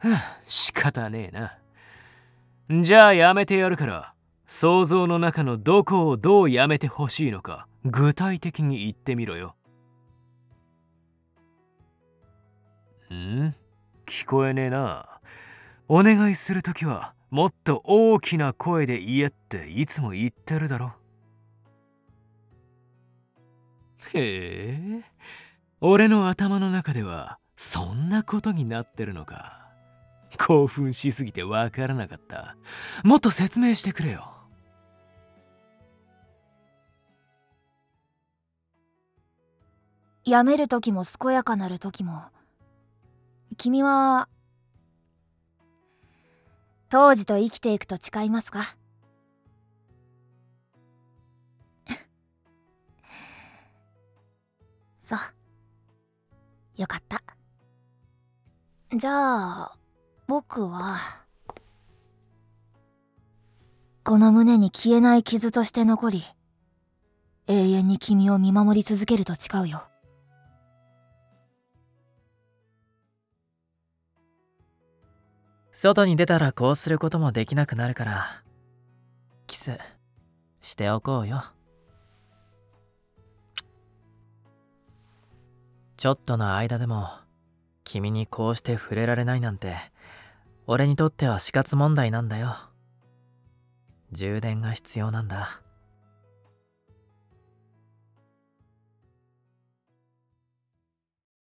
仕方ねえな。じゃあやめてやるから、想像の中のどこをどうやめてほしいのか具体的に言ってみろよ。聞こえねえな。お願いするときはもっと大きな声で言えっていつも言ってるだろ。へえ、俺の頭の中ではそんなことになってるのか。興奮しすぎてわからなかった。もっと説明してくれよ。 やめる時も健やかなる時も、君は当時と生きていくと誓いますか？そう、よかった。じゃあ僕はこの胸に消えない傷として残り、永遠に君を見守り続けると誓うよ。 外に出たらこうすることもできなくなるから、キスしておこうよ。ちょっとの間でも君にこうして触れられないなんて、俺にとっては死活問題なんだよ。充電が必要なんだ。